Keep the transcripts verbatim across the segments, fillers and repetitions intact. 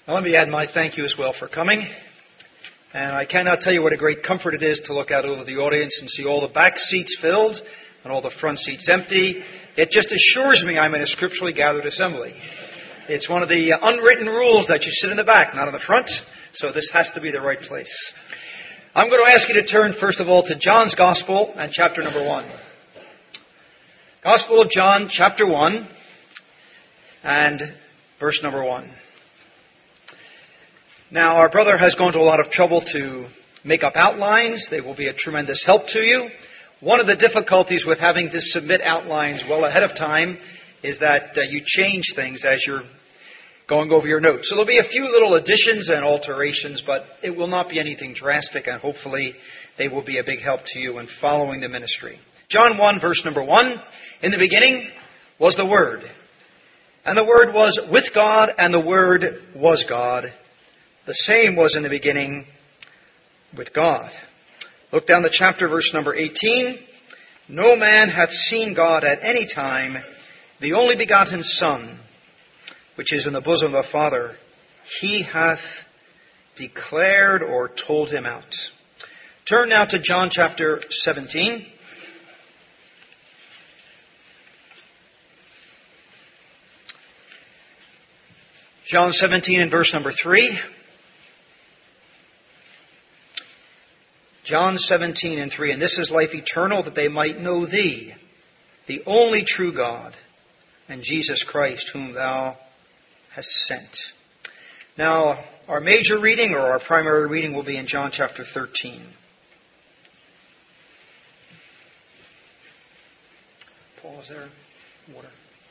Now, let me add my thank you as well for coming. And I cannot tell you what a great comfort it is to look out over the audience and see all the back seats filled and all the front seats empty. It just assures me I'm in a scripturally gathered assembly. It's one of the unwritten rules that you sit in the back, not in the front. So this has to be the right place. I'm going to ask you to turn, first of all, to John's Gospel and chapter number one. Gospel of John, chapter one, and verse number one. Now, our brother has gone to a lot of trouble to make up outlines. They will be a tremendous help to you. One of the difficulties with having to submit outlines well ahead of time is that uh, you change things as you're going over your notes. So there'll be a few little additions and alterations, but it will not be anything drastic, and hopefully they will be a big help to you in following the ministry. John one, verse number one. In the beginning was the Word, and the Word was with God, and the Word was God. The same was in the beginning with God. Look down the chapter, verse number eighteen. No man hath seen God at any time. The only begotten Son, which is in the bosom of the Father, He hath declared or told him out. Turn now to John chapter seventeen. John seventeen and verse number three. John seventeen and three, and this is life eternal, that they might know Thee, the only true God, and Jesus Christ, whom Thou hast sent. Now, our major reading, or our primary reading, will be in John chapter thirteen. Paul, is there water?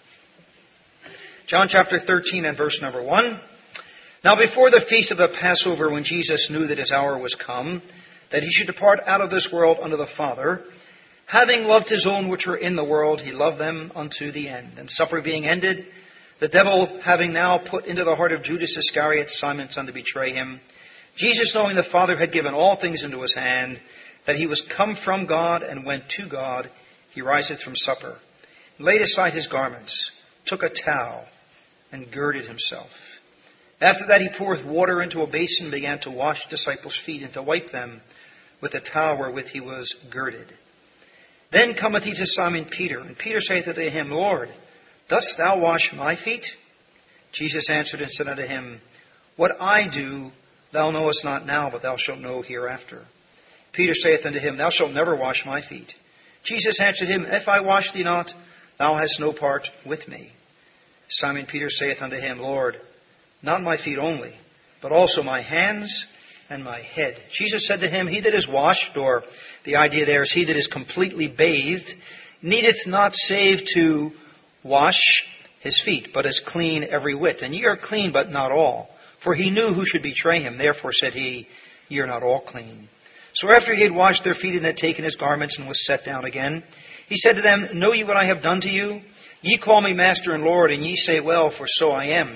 John chapter thirteen and verse number one. Now, before the feast of the Passover, when Jesus knew that His hour was come, that He should depart out of this world unto the Father, having loved His own which were in the world, He loved them unto the end. And supper being ended, the devil having now put into the heart of Judas Iscariot, Simon's son, to betray Him, Jesus, knowing the Father had given all things into His hand, that He was come from God and went to God, He riseth from supper, laid aside His garments, took a towel, and girded Himself. After that He poureth water into a basin, and began to wash the disciples' feet, and to wipe them with the towel wherewith He was girded. Then cometh He to Simon Peter, and Peter saith unto Him, Lord, dost Thou wash my feet? Jesus answered and said unto him, What I do thou knowest not now, but thou shalt know hereafter. Peter saith unto Him, Thou shalt never wash my feet. Jesus answered him, If I wash thee not, thou hast no part with me. Simon Peter saith unto Him, Lord, not my feet only, but also my hands and my head. Jesus said to him, He that is washed, or the idea there is he that is completely bathed, needeth not save to wash his feet, but is clean every whit. And ye are clean, but not all. For He knew who should betray Him. Therefore said He, Ye are not all clean. So after He had washed their feet and had taken His garments and was set down again, He said to them, Know ye what I have done to you? Ye call me Master and Lord, and ye say, Well, for so I am.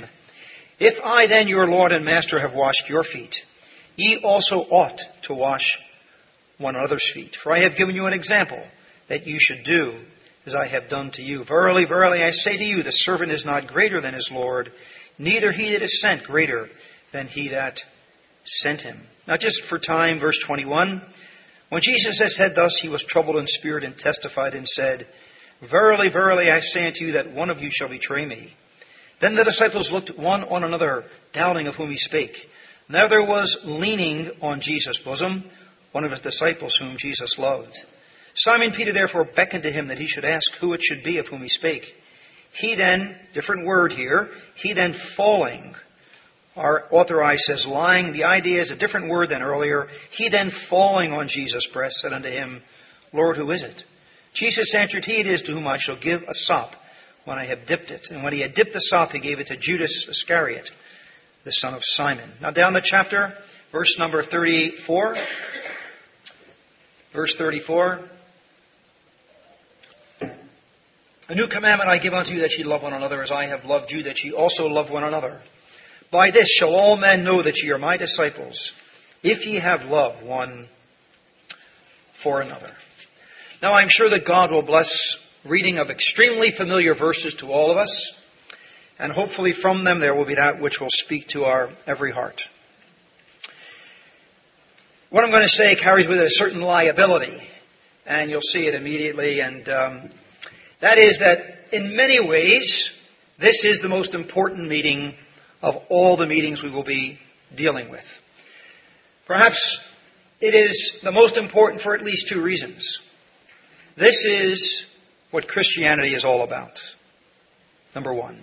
If I then, your Lord and Master, have washed your feet, ye also ought to wash one another's feet. For I have given you an example, that you should do as I have done to you. Verily, verily, I say to you, the servant is not greater than his Lord, neither he that is sent greater than he that sent him. Now just for time, verse twenty-one. When Jesus had said thus, He was troubled in spirit, and testified and said, Verily, verily, I say unto you, that one of you shall betray me. Then the disciples looked one on another, doubting of whom He spake. Now there was leaning on Jesus' bosom one of His disciples, whom Jesus loved. Simon Peter therefore beckoned to Him that he should ask who it should be of whom He spake. He then, different word here, he then falling, our authorized says lying. The idea is a different word than earlier. He then falling on Jesus' breast said unto Him, Lord, who is it? Jesus answered, He it is to whom I shall give a sop when I have dipped it. And when He had dipped the sop, He gave it to Judas Iscariot, the son of Simon. Now down the chapter, verse number thirty-four. Verse thirty-four. A new commandment I give unto you, that ye love one another as I have loved you, that ye also love one another. By this shall all men know that ye are my disciples, if ye have love one for another. Now I'm sure that God will bless reading of extremely familiar verses to all of us. And hopefully from them there will be that which will speak to our every heart. What I'm going to say carries with it a certain liability, and you'll see it immediately. And um, that is that in many ways, this is the most important meeting of all the meetings we will be dealing with. Perhaps it is the most important for at least two reasons. This is what Christianity is all about. Number one,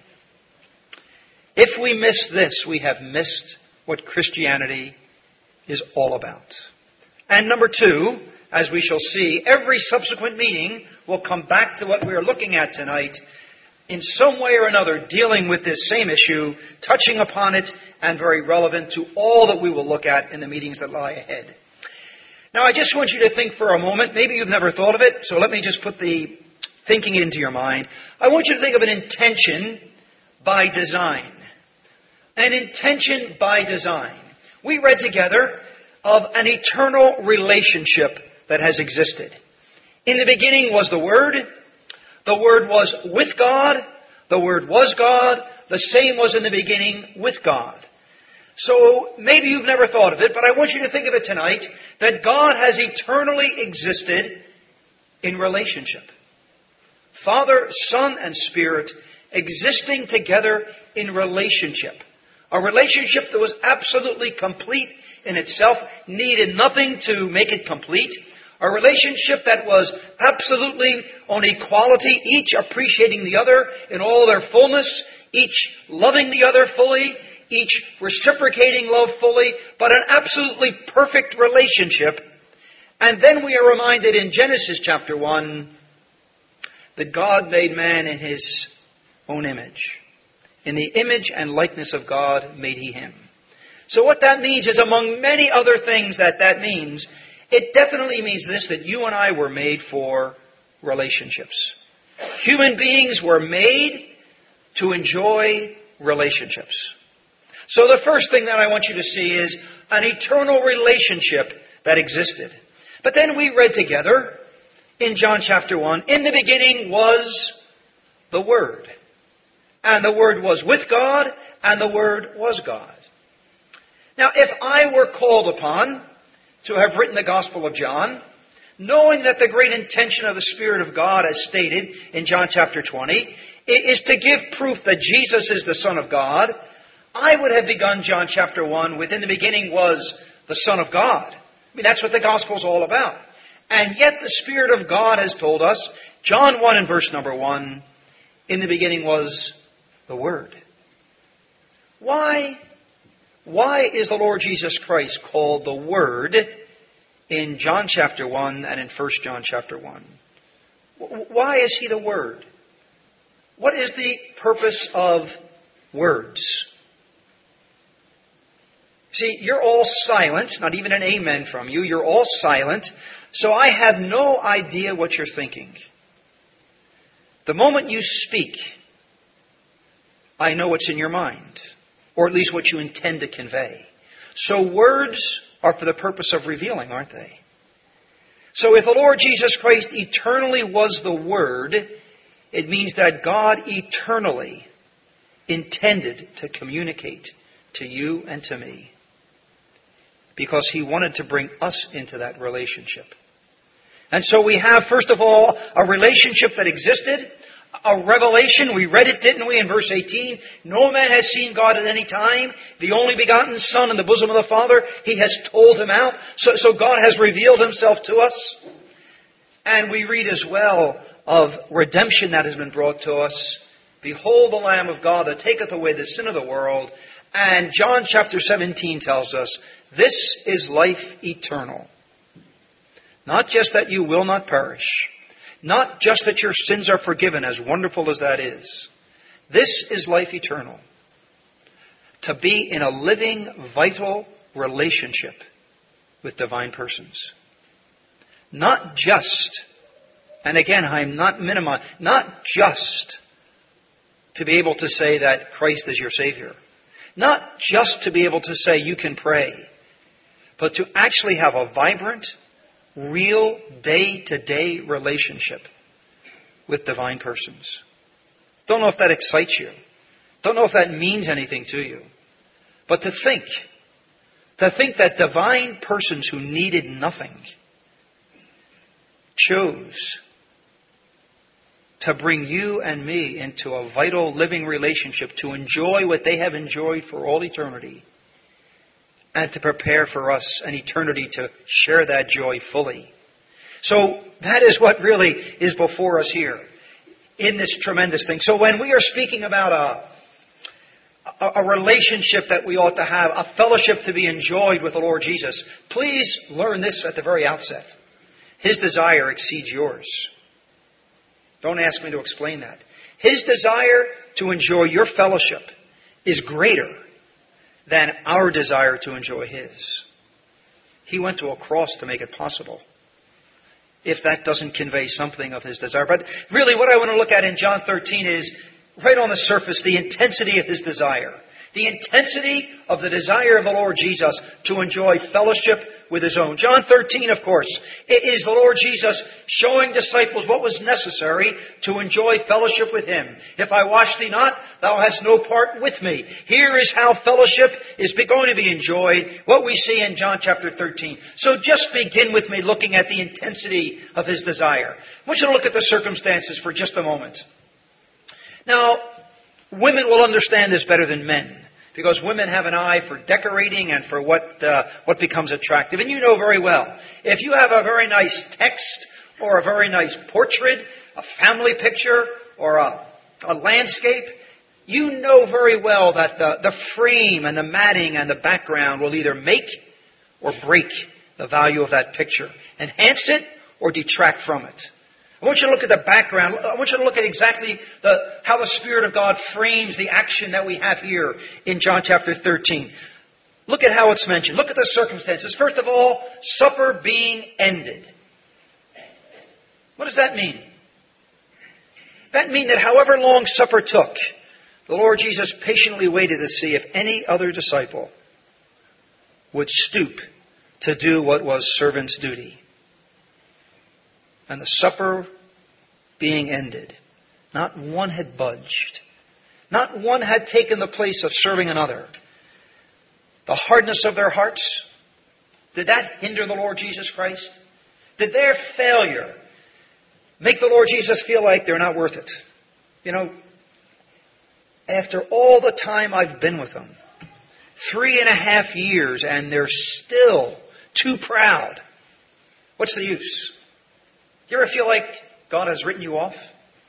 if we miss this, we have missed what Christianity is all about. And number two, as we shall see, every subsequent meeting will come back to what we are looking at tonight in some way or another, dealing with this same issue, touching upon it, and very relevant to all that we will look at in the meetings that lie ahead. Now, I just want you to think for a moment. Maybe you've never thought of it, so let me just put the thinking into your mind. I want you to think of an intention by design. An intention by design. We read together of an eternal relationship that has existed. In the beginning was the Word. The Word was with God. The Word was God. The same was in the beginning with God. So maybe you've never thought of it, but I want you to think of it tonight, that God has eternally existed in relationship. Father, Son, and Spirit existing together in relationship. A relationship that was absolutely complete in itself, needed nothing to make it complete. A relationship that was absolutely on equality, each appreciating the other in all their fullness, each loving the other fully, each reciprocating love fully, but an absolutely perfect relationship. And then we are reminded in Genesis chapter one that God made man in His own image. In the image and likeness of God made He him. So what that means is, among many other things that that means, it definitely means this, that you and I were made for relationships. Human beings were made to enjoy relationships. So the first thing that I want you to see is an eternal relationship that existed. But then we read together in John chapter one, in the beginning was the Word. And the Word was with God, and the Word was God. Now, if I were called upon to have written the Gospel of John, knowing that the great intention of the Spirit of God, as stated in John chapter twenty, is to give proof that Jesus is the Son of God, I would have begun John chapter one with, in the beginning was the Son of God. I mean, that's what the Gospel is all about. And yet the Spirit of God has told us, John one and verse number one, in the beginning was the Word. Why? Why is the Lord Jesus Christ called the Word in John chapter one and in First John chapter one? Why is He the Word? What is the purpose of words? See, you're all silent, not even an amen from you. You're all silent, so I have no idea what you're thinking. The moment you speak, I know what's in your mind, or at least what you intend to convey. So words are for the purpose of revealing, aren't they? So if the Lord Jesus Christ eternally was the Word, it means that God eternally intended to communicate to you and to me, because He wanted to bring us into that relationship. And so we have, first of all, a relationship that existed, a revelation. We read it, didn't we, in verse eighteen? No man has seen God at any time. The only begotten Son in the bosom of the Father, He has told Him out. So, so God has revealed Himself to us. And we read as well of redemption that has been brought to us. Behold the Lamb of God that taketh away the sin of the world. And John chapter seventeen tells us, this is life eternal. Not just that you will not perish. Not just that your sins are forgiven, as wonderful as that is. This is life eternal. To be in a living, vital relationship with divine persons. Not just, and again, I'm not minimizing, not just to be able to say that Christ is your Savior. Not just to be able to say you can pray, but to actually have a vibrant, real, day-to-day relationship with divine persons. Don't know if that excites you. Don't know if that means anything to you. But to think, to think that divine persons who needed nothing chose to bring you and me into a vital living relationship, to enjoy what they have enjoyed for all eternity, and to prepare for us an eternity to share that joy fully. So that is what really is before us here in this tremendous thing. So when we are speaking about a, a, a relationship that we ought to have, a fellowship to be enjoyed with the Lord Jesus, please learn this at the very outset. His desire exceeds yours. Don't ask me to explain that. His desire to enjoy your fellowship is greater than our desire to enjoy His. He went to a cross to make it possible. If that doesn't convey something of His desire. But really what I want to look at in John thirteen is, right on the surface, the intensity of His desire. The intensity of the desire of the Lord Jesus to enjoy fellowship with His own. John thirteen, of course, it is the Lord Jesus showing disciples what was necessary to enjoy fellowship with Him. If I wash thee not, thou hast no part with me. Here is how fellowship is going to be enjoyed, what we see in John chapter thirteen. So just begin with me looking at the intensity of His desire. I want you to look at the circumstances for just a moment. Now, women will understand this better than men, because women have an eye for decorating and for what uh, what becomes attractive. And you know very well, if you have a very nice text or a very nice portrait, a family picture or a, a landscape, you know very well that the, the frame and the matting and the background will either make or break the value of that picture, enhance it or detract from it. I want you to look at the background. I want you to look at exactly the, how the Spirit of God frames the action that we have here in John chapter thirteen. Look at how it's mentioned. Look at the circumstances. First of all, supper being ended. What does that mean? That means that however long supper took, the Lord Jesus patiently waited to see if any other disciple would stoop to do what was servant's duty. And the supper being ended, not one had budged. Not one had taken the place of serving another. The hardness of their hearts, did that hinder the Lord Jesus Christ? Did their failure make the Lord Jesus feel like they're not worth it? You know, after all the time I've been with them, three and a half years, and they're still too proud. What's the use? Do you ever feel like God has written you off?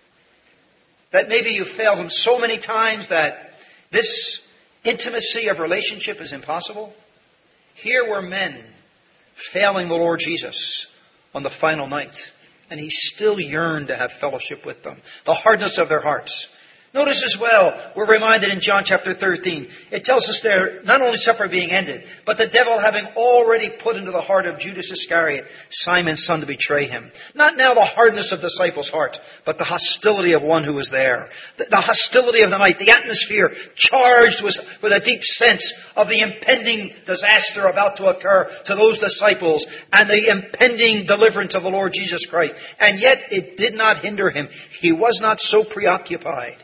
That maybe you failed Him so many times that this intimacy of relationship is impossible? Here were men failing the Lord Jesus on the final night, and He still yearned to have fellowship with them. The hardness of their hearts. Notice as well, we're reminded in John chapter thirteen, it tells us there, not only supper being ended, but the devil having already put into the heart of Judas Iscariot, Simon's son, to betray Him. Not now the hardness of the disciples' heart, but the hostility of one who was there. The, the hostility of the night, the atmosphere charged with, with a deep sense of the impending disaster about to occur to those disciples and the impending deliverance of the Lord Jesus Christ. And yet it did not hinder Him. He was not so preoccupied.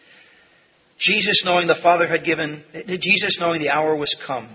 Jesus, knowing the Father had given, Jesus knowing the hour was come,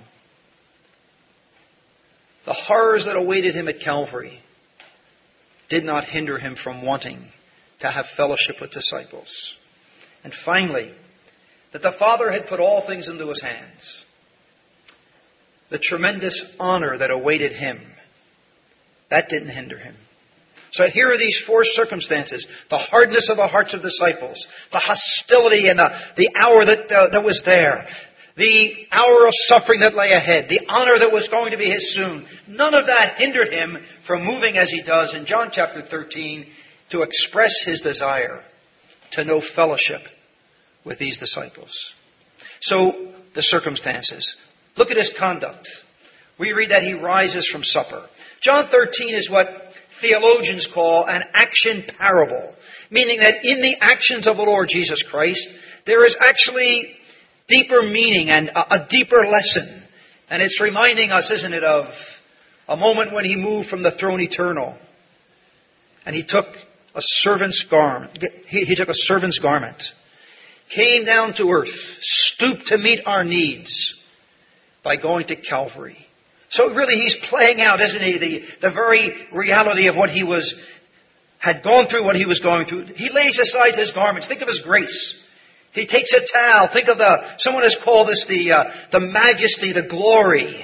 the horrors that awaited Him at Calvary did not hinder Him from wanting to have fellowship with disciples. And finally, that the Father had put all things into His hands. The tremendous honor that awaited Him, that didn't hinder Him. So here are these four circumstances. The hardness of the hearts of disciples. The hostility and the, the hour that, uh, that was there. The hour of suffering that lay ahead. The honor that was going to be His soon. None of that hindered Him from moving as He does in John chapter thirteen to express His desire to know fellowship with these disciples. So, the circumstances. Look at His conduct. We read that He rises from supper. John thirteen is what theologians call an action parable, meaning that in the actions of the Lord Jesus Christ, there is actually deeper meaning and a, a deeper lesson. And it's reminding us, isn't it, of a moment when He moved from the throne eternal, and He took a servant's garment. He, he took a servant's garment, came down to earth, stooped to meet our needs by going to Calvary. So really he's playing out, isn't he, the, the very reality of what he was had gone through, what he was going through. He lays aside his garments. Think of his grace. He takes a towel. Think of the, someone has called this the, uh, the majesty, the glory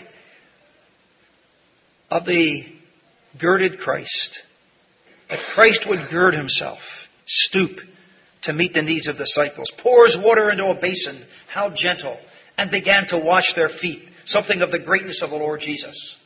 of the girded Christ. That Christ would gird himself, stoop to meet the needs of disciples, pours water into a basin, how gentle, and began to wash their feet. Something of the greatness of the Lord Jesus.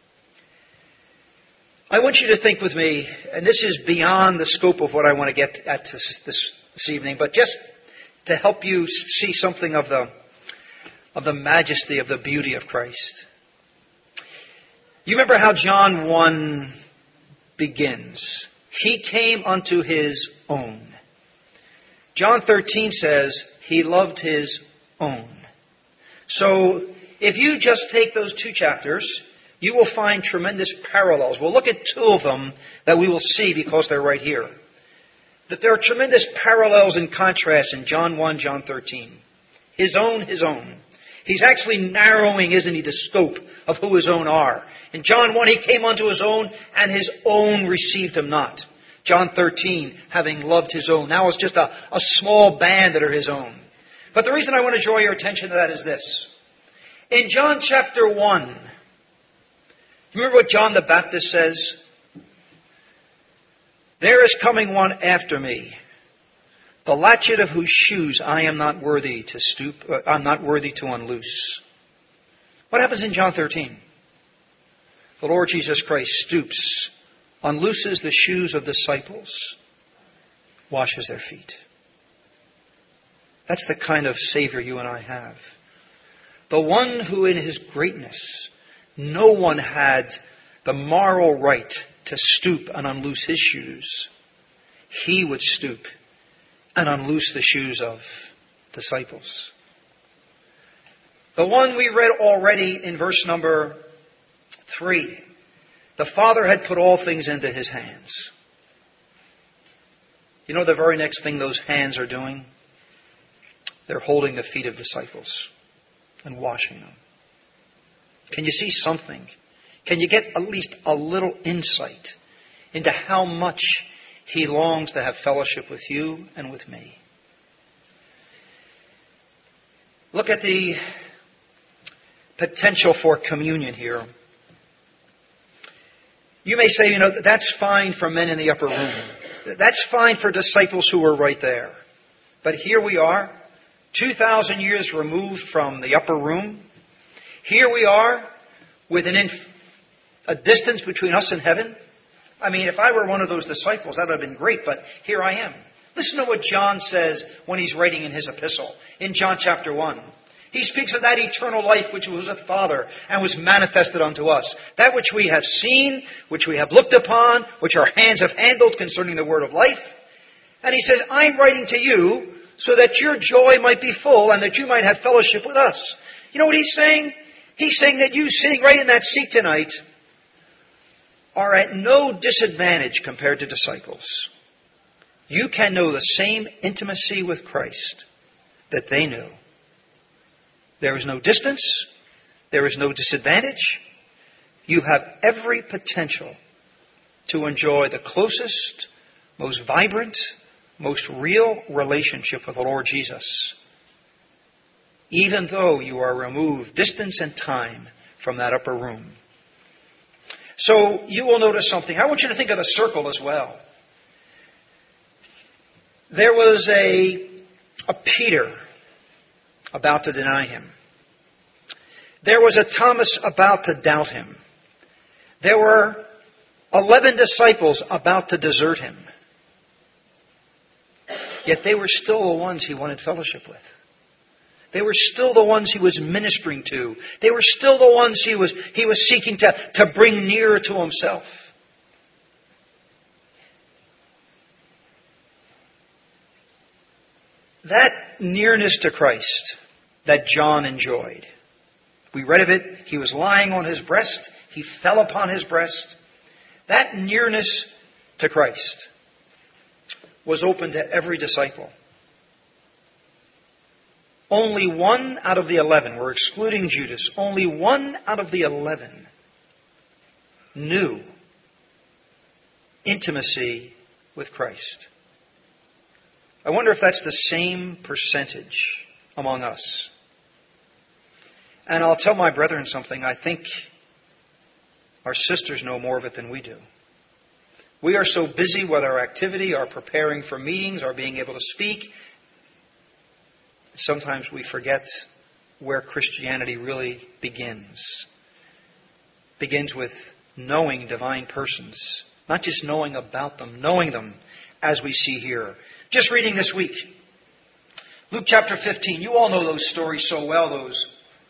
I want you to think with me, and this is beyond the scope of what I want to get at this, this, this evening, but just to help you see something of the, of the majesty, of the beauty of Christ. You remember how John one begins. He came unto his own. John thirteen says, he loved his own. So, if you just take those two chapters, you will find tremendous parallels. We'll look at two of them that we will see because they're right here. That there are tremendous parallels and contrasts in John one, John thirteen. His own, his own. He's actually narrowing, isn't he, the scope of who his own are. In John one, he came unto his own, and his own received him not. John thirteen, having loved his own. Now it's just a, a small band that are his own. But the reason I want to draw your attention to that is this. In John chapter one, you remember what John the Baptist says? There is coming one after me, the latchet of whose shoes I am not worthy to stoop, uh, I'm not worthy to unloose. What happens in John thirteen? The Lord Jesus Christ stoops, unlooses the shoes of disciples, washes their feet. That's the kind of Savior you and I have. The one who in his greatness, no one had the moral right to stoop and unloose his shoes. He would stoop and unloose the shoes of disciples. The one we read already in verse number three. The Father had put all things into his hands. You know the very next thing those hands are doing? They're holding the feet of disciples and washing them. Can you see something? Can you get at least a little insight into how much he longs to have fellowship with you and with me? Look at the potential for communion here. You may say, you know, that's fine for men in the upper room. That's fine for disciples who were right there. But here we are, two thousand years removed from the upper room. Here we are with an inf- a distance between us and heaven. I mean, if I were one of those disciples, that would have been great, but here I am. Listen to what John says when he's writing in his epistle, in John chapter one. He speaks of that eternal life which was with the Father and was manifested unto us. That which we have seen, which we have looked upon, which our hands have handled concerning the word of life. And he says, I'm writing to you so that your joy might be full and that you might have fellowship with us. You know what he's saying? He's saying that you sitting right in that seat tonight are at no disadvantage compared to disciples. You can know the same intimacy with Christ that they knew. There is no distance. There is no disadvantage. You have every potential to enjoy the closest, most vibrant, most real relationship with the Lord Jesus, even though you are removed distance and time from that upper room. So you will notice something. I want you to think of the circle as well. There was a, a Peter about to deny him. There was a Thomas about to doubt him. There were eleven disciples about to desert him. Yet they were still the ones he wanted fellowship with. They were still the ones he was ministering to. They were still the ones he was, he was seeking to, to bring nearer to himself. That nearness to Christ that John enjoyed. We read of it. He was lying on his breast. He fell upon his breast. That nearness to Christ was open to every disciple. only one out of the eleven, we're excluding Judas, only one out of the eleven knew intimacy with Christ. I wonder if that's the same percentage among us. And I'll tell my brethren something. I think our sisters know more of it than we do. We are so busy with our activity, our preparing for meetings, our being able to speak. Sometimes we forget where Christianity really begins. It begins with knowing divine persons. Not just knowing about them, knowing them as we see here. Just reading this week. Luke chapter fifteen. You all know those stories so well. Those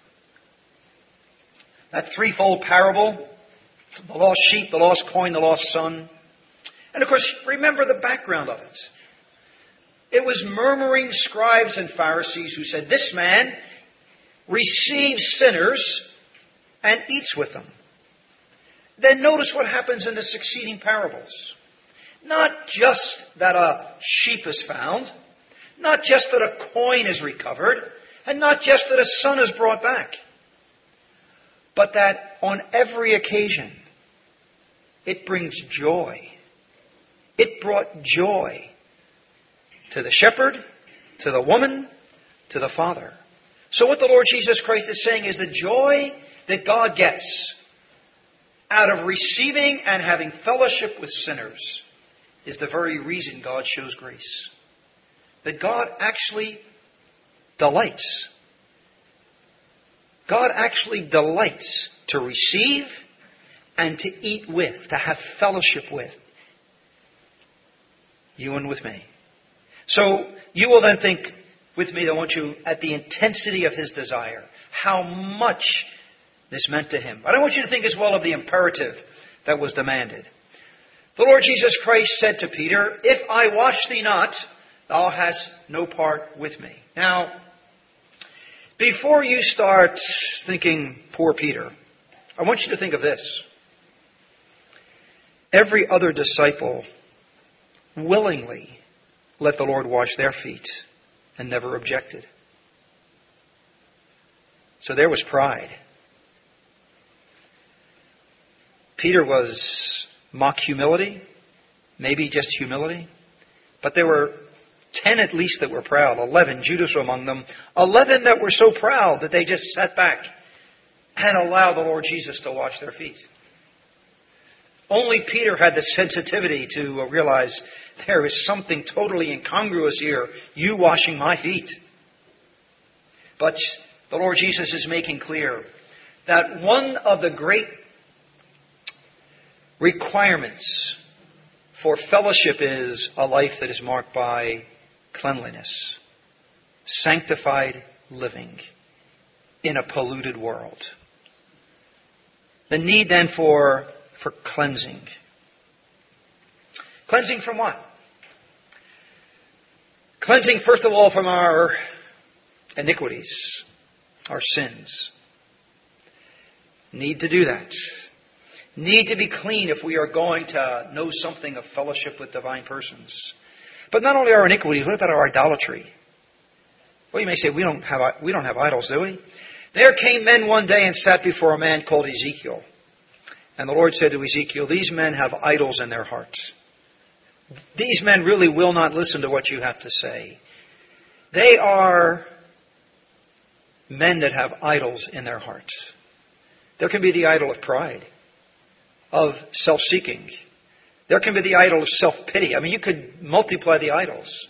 That threefold parable. The lost sheep, the lost coin, the lost son. And of course, remember the background of it. It was murmuring scribes and Pharisees who said, this man receives sinners and eats with them. Then notice what happens in the succeeding parables. Not just that a sheep is found, not just that a coin is recovered, and not just that a son is brought back, but that on every occasion it brings joy. It brought joy to the shepherd, to the woman, to the father. So what the Lord Jesus Christ is saying is the joy that God gets out of receiving and having fellowship with sinners is the very reason God shows grace. That God actually delights. God actually delights to receive and to eat with, to have fellowship with you and with me. So you will then think with me, I want you, at the intensity of his desire, how much this meant to him. But I want you to think as well of the imperative that was demanded. The Lord Jesus Christ said to Peter, if I wash thee not, thou hast no part with me. Now, before you start thinking, poor Peter, I want you to think of this. Every other disciple willingly let the Lord wash their feet and never objected. So there was pride. Peter was mock humility, maybe just humility. But there were ten at least that were proud, eleven, Judas among them, eleven that were so proud that they just sat back and allowed the Lord Jesus to wash their feet. Only Peter had the sensitivity to realize there is something totally incongruous here, you washing my feet. But the Lord Jesus is making clear that one of the great requirements for fellowship is a life that is marked by cleanliness, sanctified living in a polluted world. The need then for, for cleansing. Cleansing from what? Cleansing, first of all, from our iniquities, our sins. Need to do that. Need to be clean if we are going to know something of fellowship with divine persons. But not only our iniquities, what about our idolatry? Well, you may say, we don't have we don't have idols, do we? There came men one day and sat before a man called Ezekiel. And the Lord said to Ezekiel, these men have idols in their hearts. These men really will not listen to what you have to say. They are men that have idols in their hearts. There can be the idol of pride, of self-seeking. There can be the idol of self-pity. I mean, you could multiply the idols.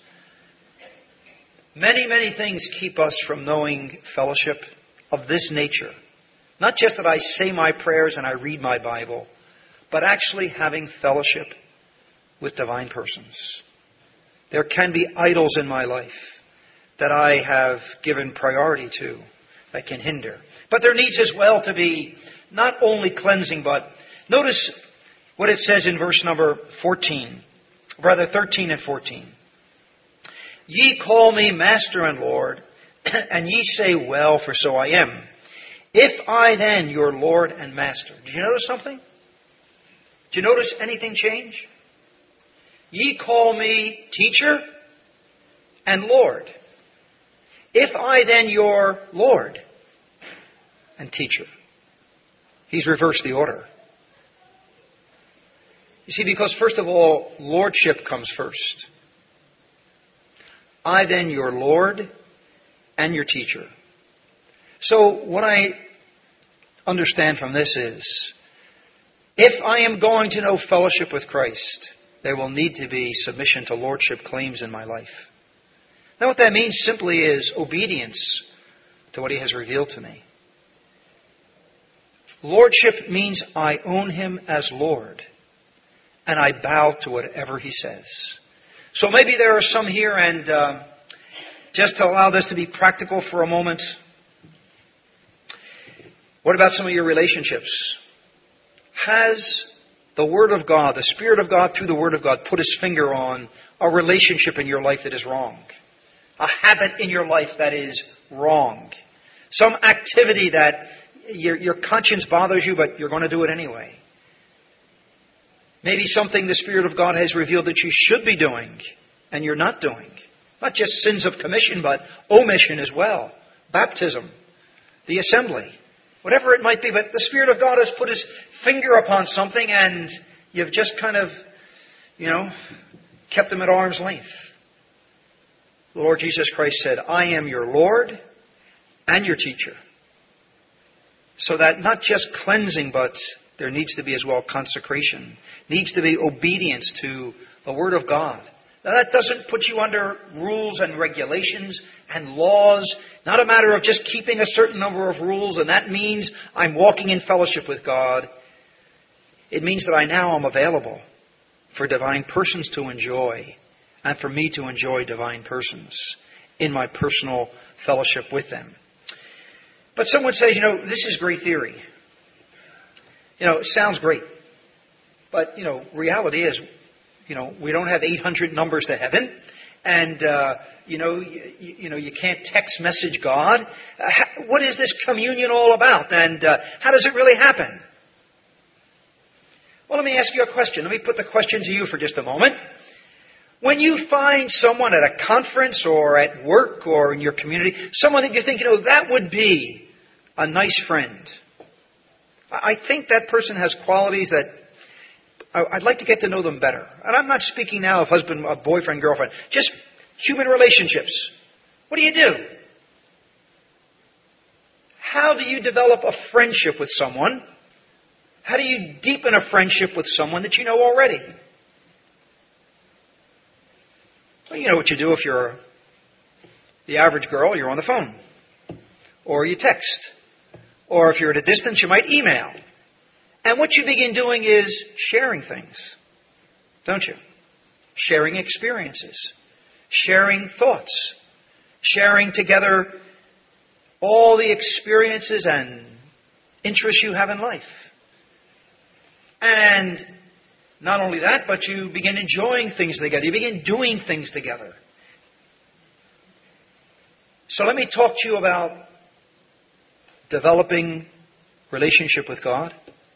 Many, many things keep us from knowing fellowship of this nature. Not just that I say my prayers and I read my Bible, but actually having fellowship with divine persons. There can be idols in my life that I have given priority to that can hinder. But there needs as well to be not only cleansing, but notice what it says in verse number fourteen, rather thirteen and fourteen. Ye call me Master and Lord, and ye say, well, for so I am. If I then, your Lord and Master. Did you notice something? Did you notice anything change? Ye call me Teacher and Lord. If I then your Lord and teacher. He's reversed the order. You see, because first of all, lordship comes first. I then your Lord and your teacher. So what I understand from this is, if I am going to know fellowship with Christ, there will need to be submission to lordship claims in my life. Now what that means simply is obedience to what He has revealed to me. Lordship means I own Him as Lord, and I bow to whatever He says. So maybe there are some here, and uh, just to allow this to be practical for a moment, what about some of your relationships? Has the Word of God, the Spirit of God through the Word of God, put His finger on a relationship in your life that is wrong? A habit in your life that is wrong? Some activity that your, your conscience bothers you, but you're going to do it anyway? Maybe something the Spirit of God has revealed that you should be doing and you're not doing. Not just sins of commission, but omission as well. Baptism, the assembly, whatever it might be. But the Spirit of God has put His finger upon something and you've just kind of, you know, kept Him at arm's length. The Lord Jesus Christ said, I am your Lord and your teacher. So that not just cleansing, but there needs to be as well consecration. Needs to be obedience to the Word of God. Now that doesn't put you under rules and regulations and laws. Not a matter of just keeping a certain number of rules, and that means I'm walking in fellowship with God. It means that I now am available for divine persons to enjoy, and for me to enjoy divine persons in my personal fellowship with them. But some would say, you know, this is great theory. You know, it sounds great. But, you know, reality is, you know, we don't have eight hundred numbers to heaven. And, uh, you know, you, you know, you can't text message God. Uh, how, what is this communion all about? And uh, how does it really happen? Well, let me ask you a question. Let me put the question to you for just a moment. When you find someone at a conference or at work or in your community, someone that you think, you know, that would be a nice friend. I think that person has qualities that I'd like to get to know them better. And I'm not speaking now of husband, of boyfriend, girlfriend. Just human relationships. What do you do? How do you develop a friendship with someone? How do you deepen a friendship with someone that you know already? Well, you know what you do if you're the average girl, you're on the phone. Or you text. Or if you're at a distance, you might email. And what you begin doing is sharing things, don't you? Sharing experiences. Sharing thoughts. Sharing together all the experiences and interests you have in life. And not only that, but you begin enjoying things together. You begin doing things together. So let me talk to you about developing relationship with God.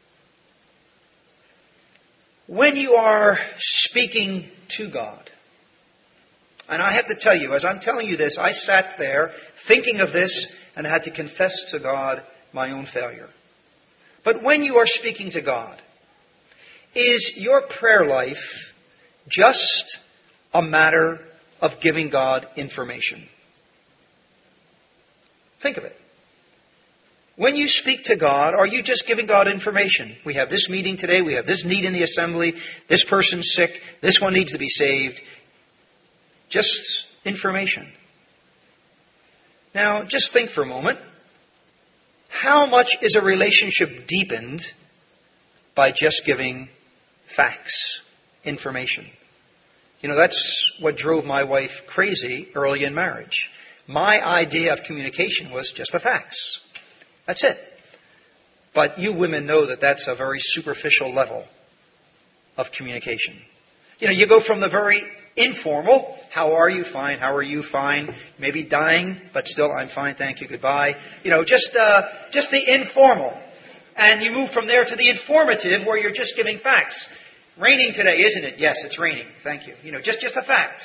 When you are speaking to God, and I have to tell you, as I'm telling you this, I sat there thinking of this and had to confess to God my own failure. But when you are speaking to God, is your prayer life just a matter of giving God information? Think of it. When you speak to God, are you just giving God information? We have this meeting today, we have this need in the assembly, this person's sick, this one needs to be saved. Just information. Now, just think for a moment. How much is a relationship deepened by just giving facts, information? You know, that's what drove my wife crazy early in marriage. My idea of communication was just the facts. That's it. But you women know that that's a very superficial level of communication. You know, you go from the very informal, how are you? Fine. How are you? Fine. Maybe dying, but still, I'm fine, thank you, goodbye. You know, just uh, just the informal. And you move from there to the informative, where you're just giving facts. Raining today, isn't it? Yes, it's raining. Thank you. You know, just, just a fact.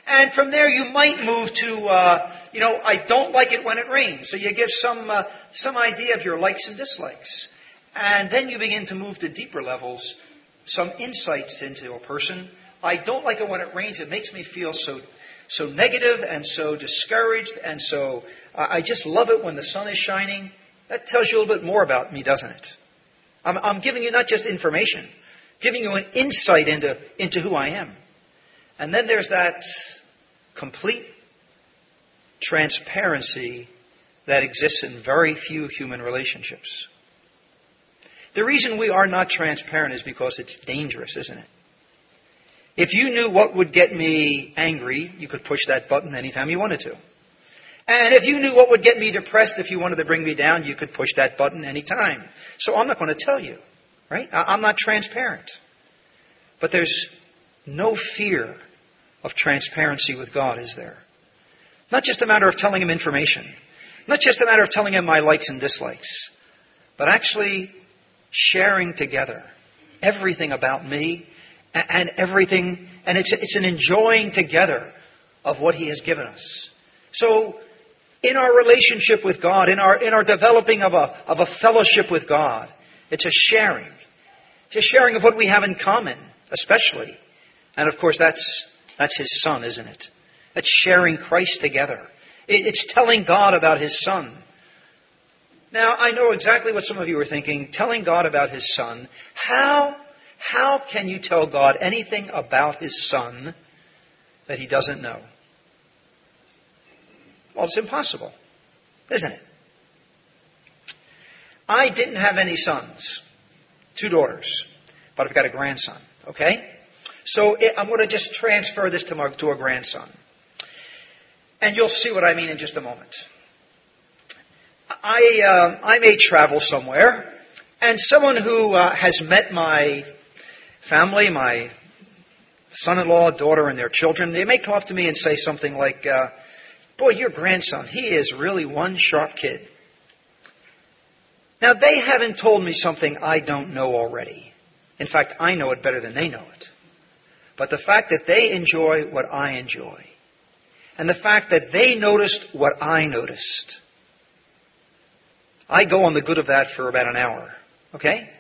And from there you might move to, uh, you know, I don't like it when it rains. So you give some uh, some idea of your likes and dislikes. And then you begin to move to deeper levels, some insights into a person. I don't like it when it rains. It makes me feel so so negative and so discouraged. And so uh, I just love it when the sun is shining. That tells you a little bit more about me, doesn't it? I'm, I'm giving you not just information, giving you an insight into, into who I am. And then there's that complete transparency that exists in very few human relationships. The reason we are not transparent is because it's dangerous, isn't it? If you knew what would get me angry, you could push that button anytime you wanted to. And if you knew what would get me depressed if you wanted to bring me down, you could push that button anytime. So I'm not going to tell you, right? I'm not transparent. But there's no fear of transparency with God, is there? Not just a matter of telling Him information. Not just a matter of telling Him my likes and dislikes. But actually sharing together everything about me and everything. And it's, it's an enjoying together of what He has given us. So in our relationship with God, in our in our developing of a of a fellowship with God, it's a sharing. It's a sharing of what we have in common, especially. And of course that's that's His Son, isn't it? It's sharing Christ together. It, it's telling God about His Son. Now, I know exactly what some of you are thinking, telling God about His Son. How how can you tell God anything about His Son that He doesn't know? Well, it's impossible, isn't it? I didn't have any sons, two daughters, but I've got a grandson, okay? So it, I'm going to just transfer this to, my, to a grandson. And you'll see what I mean in just a moment. I, uh, I may travel somewhere, and someone who uh, has met my family, my son-in-law, daughter, and their children, they may come up to me and say something like, uh, boy, your grandson, he is really one sharp kid. Now, they haven't told me something I don't know already. In fact, I know it better than they know it. But the fact that they enjoy what I enjoy, and the fact that they noticed what I noticed, I go on the good of that for about an hour. Okay?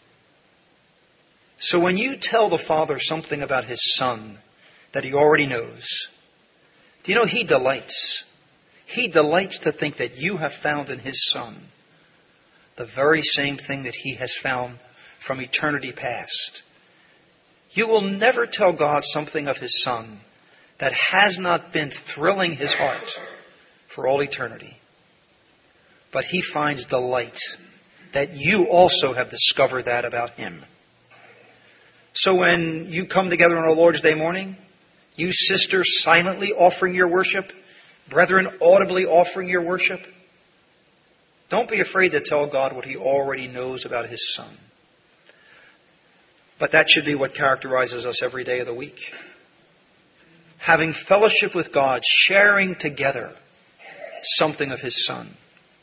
So when you tell the Father something about His Son that He already knows, do you know He delights? He delights to think that you have found in His Son the very same thing that He has found from eternity past. You will never tell God something of His Son that has not been thrilling His heart for all eternity. But He finds delight that you also have discovered that about Him. So when you come together on a Lord's Day morning, you sisters silently offering your worship, brethren audibly offering your worship, don't be afraid to tell God what He already knows about His Son. But that should be what characterizes us every day of the week. Having fellowship with God, sharing together something of His Son.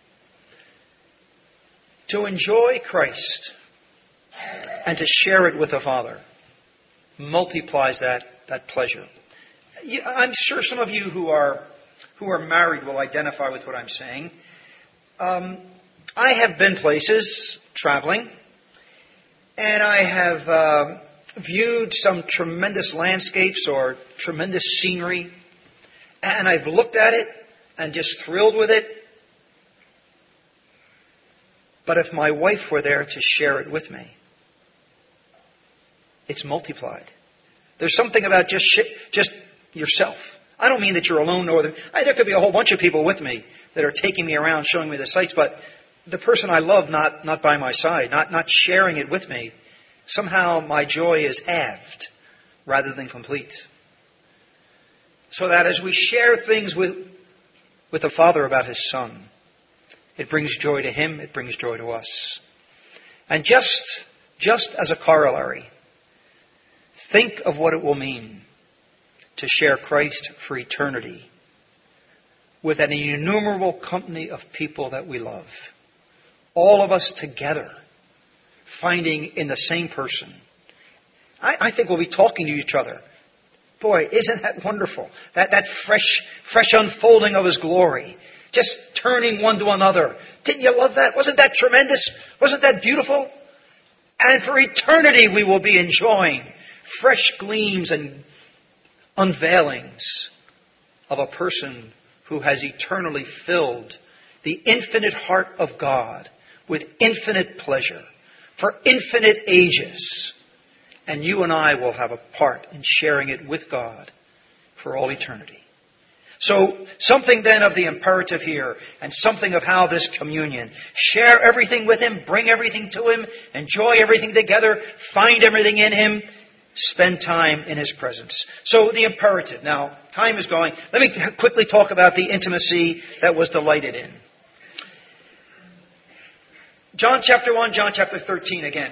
To enjoy Christ and to share it with the Father multiplies that, that pleasure. I'm sure some of you who are who are married will identify with what I'm saying. Um, I have been places traveling, and I have uh, viewed some tremendous landscapes or tremendous scenery, and I've looked at it and just thrilled with it. But if my wife were there to share it with me, it's multiplied. There's something about just sh- just yourself. I don't mean that you're alone, or that, I, there could be a whole bunch of people with me that are taking me around, showing me the sights, but the person I love not, not by my side, not, not sharing it with me, somehow my joy is halved rather than complete. So that as we share things with, with the Father about His Son, it brings joy to Him, it brings joy to us. And just, just as a corollary, think of what it will mean to share Christ for eternity with an innumerable company of people that we love. All of us together, finding in the same person. I, I think we'll be talking to each other Boy, isn't that wonderful? That, that fresh, fresh unfolding of His glory. Just turning one to another. Didn't you love that? Wasn't that tremendous? Wasn't that beautiful? And for eternity we will be enjoying fresh gleams and unveilings of a person who has eternally filled the infinite heart of God with infinite pleasure for infinite ages. And you and I will have a part in sharing it with God for all eternity. So, something then of the imperative here, and something of how this communion. Share everything with Him, bring everything to Him, enjoy everything together, find everything in Him, spend time in His presence. So, the imperative. Now, time is going. Let me quickly talk about the intimacy that was delighted in. John chapter one, John chapter thirteen again.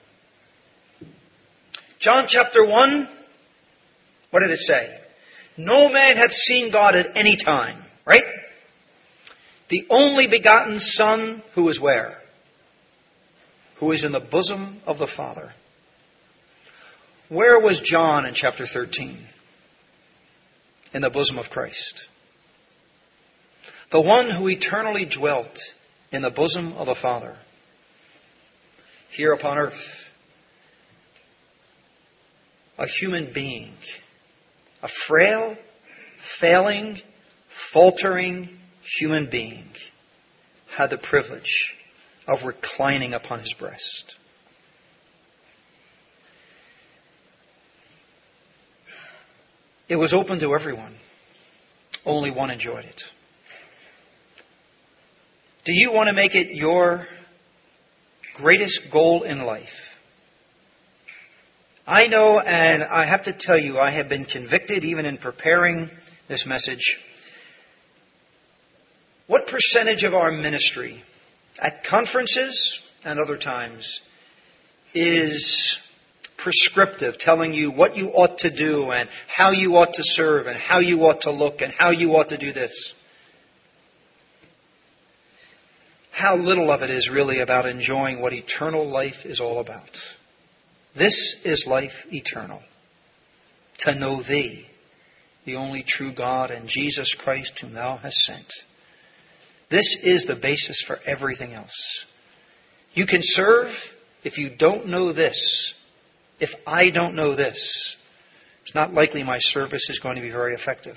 John chapter one, what did it say? No man hath seen God at any time. Right? The only begotten Son who is where? Who is in the bosom of the Father. Where was John in chapter thirteen? In the bosom of Christ. The one who eternally dwelt in the bosom of the Father. Here upon earth. A human being. A frail, failing, faltering human being had the privilege of reclining upon His breast. It was open to everyone. Only one enjoyed it. Do you want to make it your greatest goal in life? I know, and I have to tell you, I have been convicted even in preparing this message. What percentage of our ministry at conferences and other times is prescriptive, telling you what you ought to do and how you ought to serve and how you ought to look and how you ought to do this? How little of it is really about enjoying what eternal life is all about. This is life eternal. To know Thee, the only true God, and Jesus Christ whom Thou hast sent. This is the basis for everything else. You can serve if you don't know this. If I don't know this, it's not likely my service is going to be very effective.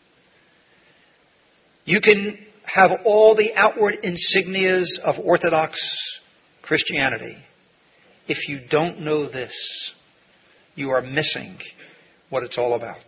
You can have all the outward insignias of Orthodox Christianity. If you don't know this, you are missing what it's all about.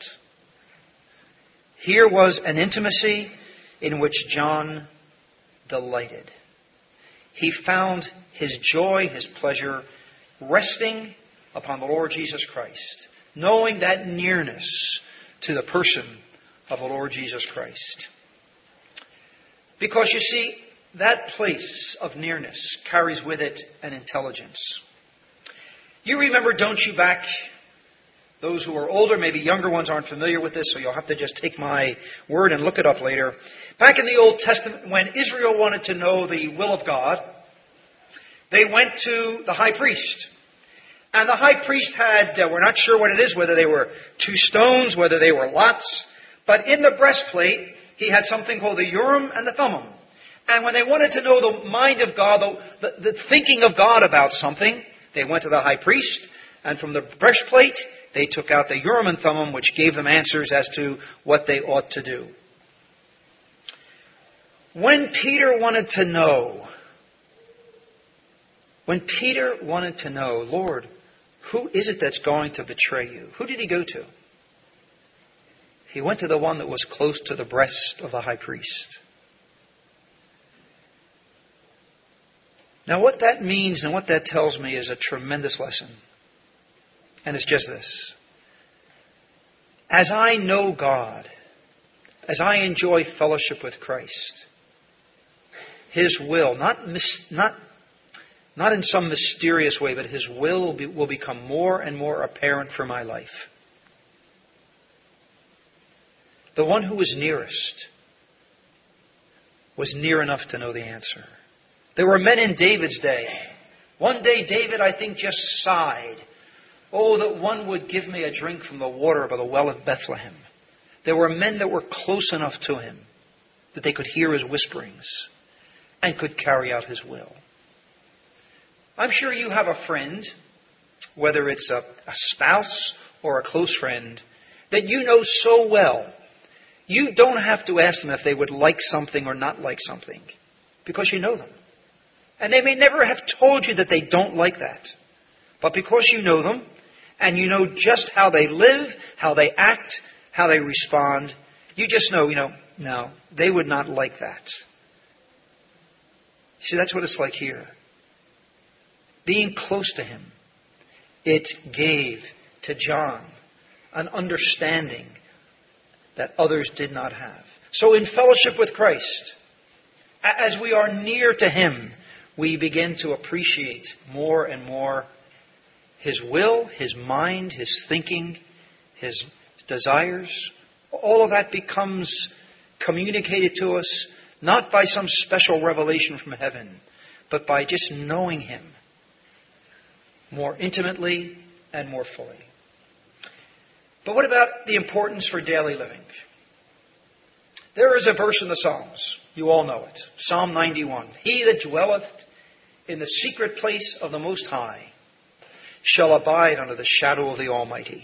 Here was an intimacy in which John delighted. He found his joy, his pleasure, resting upon the Lord Jesus Christ, knowing that nearness to the person of the Lord Jesus Christ. Because you see, that place of nearness carries with it an intelligence. You remember, don't you, back, those who are older, maybe younger ones aren't familiar with this, so you'll have to just take my word and look it up later. Back in the Old Testament, when Israel wanted to know the will of God, they went to the high priest. And the high priest had, uh, we're not sure what it is, whether they were two stones, whether they were lots, but in the breastplate, he had something called the Urim and the Thummim. And when they wanted to know the mind of God, the, the, the thinking of God about something, they went to the high priest, and from the breastplate, they took out the Urim and Thummim, which gave them answers as to what they ought to do. When Peter wanted to know, when Peter wanted to know, Lord, who is it that's going to betray you? Who did he go to? He went to the one that was close to the breast of the high priest. Now, what that means and what that tells me is a tremendous lesson. And it's just this. As I know God, as I enjoy fellowship with Christ, His will, not mis- not not in some mysterious way, but His will will, be, will become more and more apparent for my life. The one who was nearest was near enough to know the answer. There were men in David's day. One day David, I think, just sighed Oh, that one would give me a drink from the water by the well of Bethlehem. There were men that were close enough to him that they could hear his whisperings and could carry out his will. I'm sure you have a friend, whether it's a, a spouse or a close friend, that you know so well, you don't have to ask them if they would like something or not like something, because you know them. And they may never have told you that they don't like that. But because you know them, and you know just how they live, how they act, how they respond, you just know, you know, no, they would not like that. See, that's what it's like here. Being close to him, it gave to John an understanding that others did not have. So in fellowship with Christ, as we are near to him, we begin to appreciate more and more his will, his mind, his thinking, his desires. All of that becomes communicated to us, not by some special revelation from heaven, but by just knowing him more intimately and more fully. But what about the importance for daily living? There is a verse in the Psalms. You all know it. Psalm ninety-one. He that dwelleth in the secret place of the Most High shall abide under the shadow of the Almighty.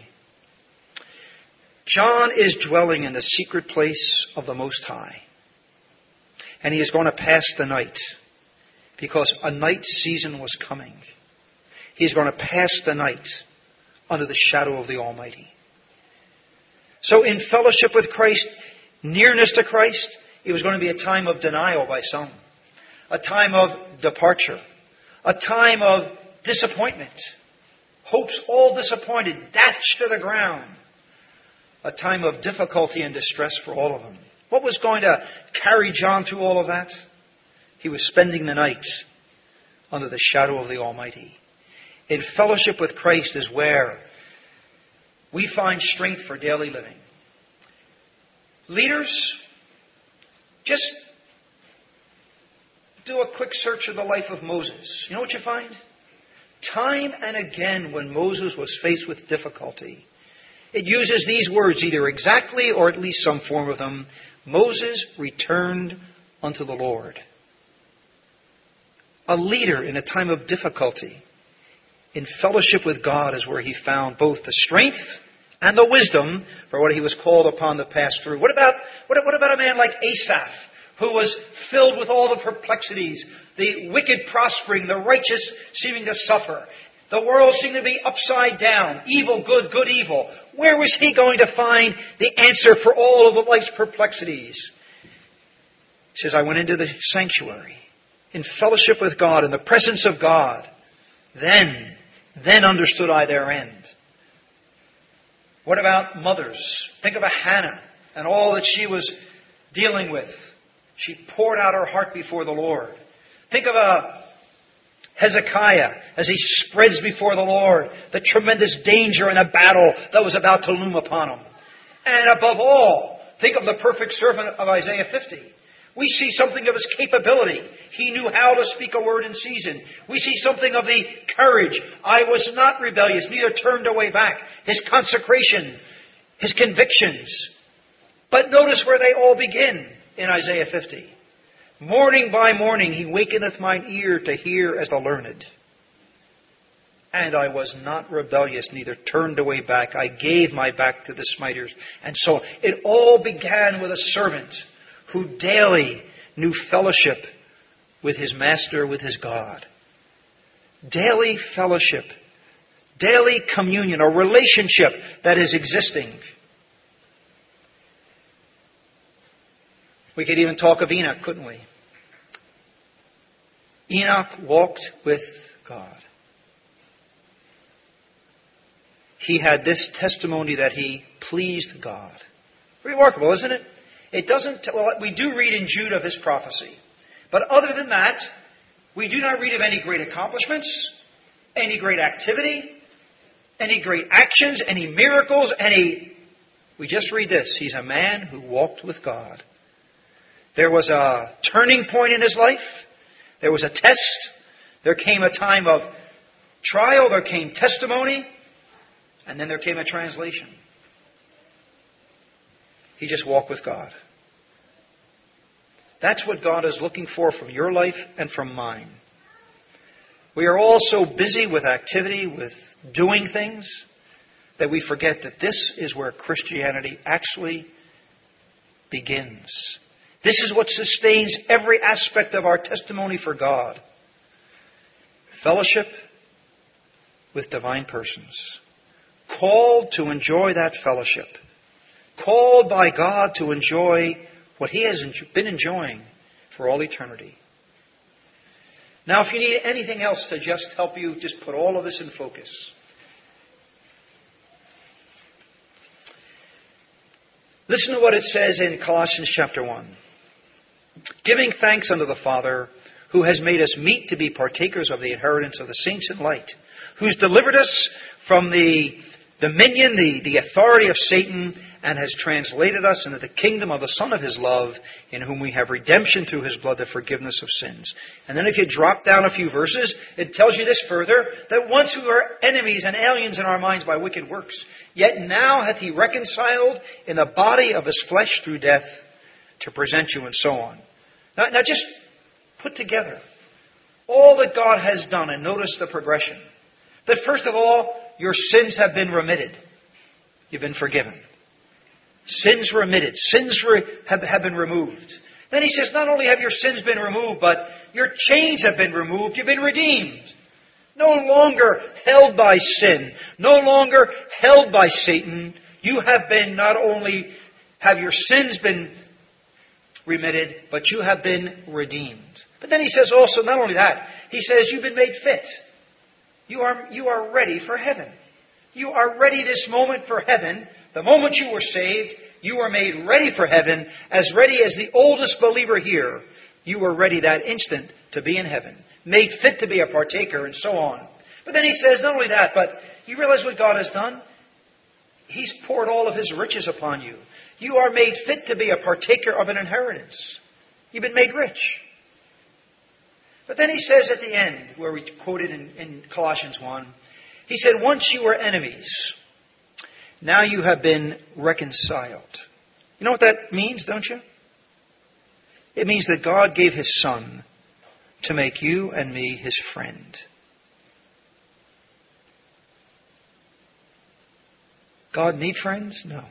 John is dwelling in the secret place of the Most High. And he is going to pass the night, because a night season was coming. He's going to pass the night under the shadow of the Almighty. So in fellowship with Christ, nearness to Christ, it was going to be a time of denial by some, a time of departure, a time of disappointment, hopes all disappointed, dashed to the ground, a time of difficulty and distress for all of them. What was going to carry John through all of that? He was spending the night under the shadow of the Almighty. In fellowship with Christ is where we find strength for daily living. Leaders, just do a quick search of the life of Moses. You know what you find? Time and again, when Moses was faced with difficulty, it uses these words either exactly or at least some form of them. Moses returned unto the Lord. A leader in a time of difficulty, in fellowship with God, is where he found both the strength and the wisdom for what he was called upon to pass through. What about, what, what about a man like Asaph, who was filled with all the perplexities, the wicked prospering, the righteous seeming to suffer, the world seemed to be upside down, evil, good, good, evil. Where was he going to find the answer for all of life's perplexities? He says, I went into the sanctuary in fellowship with God, in the presence of God. Then, then understood I their end. What about mothers? Think of a Hannah and all that she was dealing with. She poured out her heart before the Lord. Think of a Hezekiah as he spreads before the Lord the tremendous danger and the battle that was about to loom upon him. And above all, think of the perfect servant of Isaiah fifty. We see something of his capability. He knew how to speak a word in season. We see something of the courage. I was not rebellious, neither turned away back. His consecration, his convictions. But notice where they all begin in Isaiah fifty. Morning by morning he wakeneth mine ear to hear as the learned. And I was not rebellious, neither turned away back. I gave my back to the smiters. And so it all began with a servant who daily knew fellowship with his master, with his God. Daily fellowship, daily communion, a relationship that is existing. We could even talk of Enoch, couldn't we? Enoch walked with God. He had this testimony that he pleased God. Remarkable, isn't it? It doesn't, well, we do read in Jude of his prophecy. But other than that, we do not read of any great accomplishments, any great activity, any great actions, any miracles, any... We just read this. He's a man who walked with God. There was a turning point in his life. There was a test. There came a time of trial. There came testimony. And then there came a translation. He just walked with God. That's what God is looking for from your life and from mine. We are all so busy with activity, with doing things, that we forget that this is where Christianity actually begins. This is what sustains every aspect of our testimony for God. Fellowship with divine persons. Called to enjoy that fellowship. Called by God to enjoy what He has been enjoying for all eternity. Now, if you need anything else to just help you just put all of this in focus, listen to what it says in Colossians chapter one. Giving thanks unto the Father, who has made us meet to be partakers of the inheritance of the saints in light, who's delivered us from the dominion, the, the authority of Satan, and has translated us into the kingdom of the Son of His love, in whom we have redemption through His blood, the forgiveness of sins. And then if you drop down a few verses, it tells you this further, that once we were enemies and aliens in our minds by wicked works, yet now hath He reconciled in the body of His flesh through death, to present you, and so on. Now, now just put together all that God has done, and notice the progression. That first of all, your sins have been remitted. You've been forgiven. Sins remitted. Sins re- have, have been removed. Then he says, not only have your sins been removed, but your chains have been removed. You've been redeemed. No longer held by sin. No longer held by Satan. You have been, not only have your sins been remitted, but you have been redeemed. But then he says also, not only that, he says you've been made fit. You are, you are ready for heaven. You are ready this moment for heaven. The moment you were saved, you were made ready for heaven, as ready as the oldest believer here. You were ready that instant to be in heaven, made fit to be a partaker, and so on. But then he says, not only that, but you realize what God has done? He's poured all of His riches upon you. You are made fit to be a partaker of an inheritance. You've been made rich. But then he says at the end, where we quoted in, in Colossians one, he said, once you were enemies, now you have been reconciled. You know what that means, don't you? It means that God gave His Son to make you and me His friend. God need friends? No.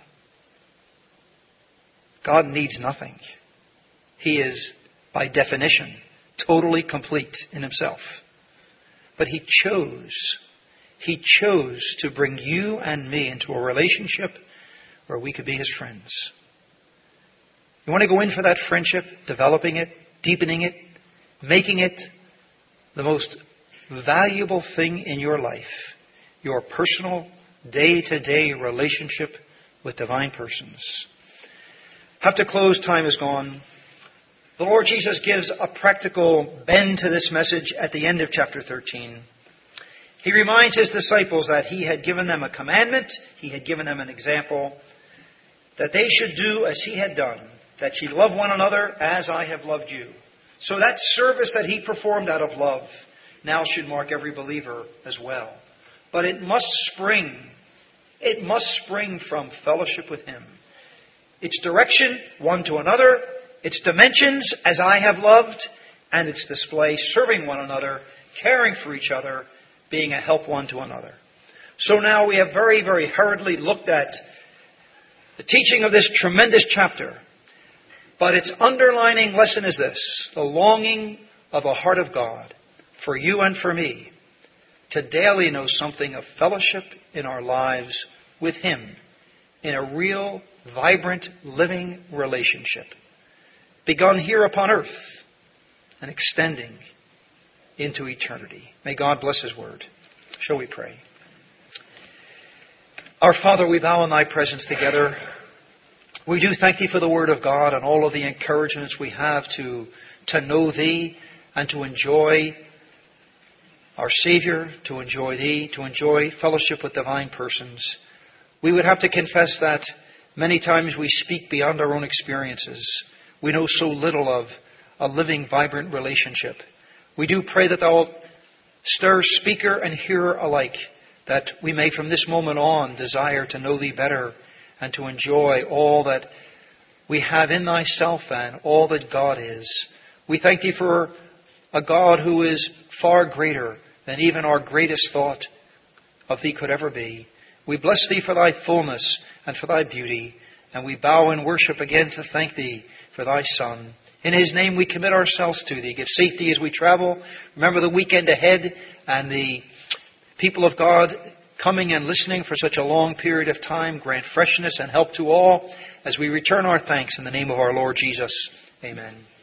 God needs nothing. He is, by definition, totally complete in Himself. But He chose, He chose to bring you and me into a relationship where we could be His friends. You want to go in for that friendship, developing it, deepening it, making it the most valuable thing in your life, your personal, day-to-day relationship with divine persons. Have to close, time is gone. The Lord Jesus gives a practical bend to this message at the end of chapter thirteen. He reminds His disciples that He had given them a commandment, He had given them an example, that they should do as He had done, that ye love one another as I have loved you. So that service that He performed out of love now should mark every believer as well. But it must spring, it must spring from fellowship with Him. Its direction, one to another, its dimensions, as I have loved, and its display, serving one another, caring for each other, being a help one to another. So now we have very, very hurriedly looked at the teaching of this tremendous chapter. But its underlining lesson is this: the longing of a heart of God for you and for me to daily know something of fellowship in our lives with Him in a real, vibrant, living relationship, begun here upon earth and extending into eternity. May God bless His word. Shall we pray? Our Father, we bow in Thy presence together. We do thank Thee for the word of God and all of the encouragements we have to, to know Thee and to enjoy our Savior, to enjoy Thee, to enjoy fellowship with divine persons. We would have to confess that many times we speak beyond our own experiences. We know so little of a living, vibrant relationship. We do pray that Thou wilt stir speaker and hearer alike that we may from this moment on desire to know Thee better and to enjoy all that we have in Thyself and all that God is. We thank Thee for a God who is far greater than even our greatest thought of Thee could ever be. We bless Thee for Thy fullness and for Thy beauty, and we bow in worship again to thank Thee for Thy Son. In His name we commit ourselves to Thee. Give safety as we travel. Remember the weekend ahead and the people of God coming and listening for such a long period of time. Grant freshness and help to all as we return our thanks in the name of our Lord Jesus. Amen.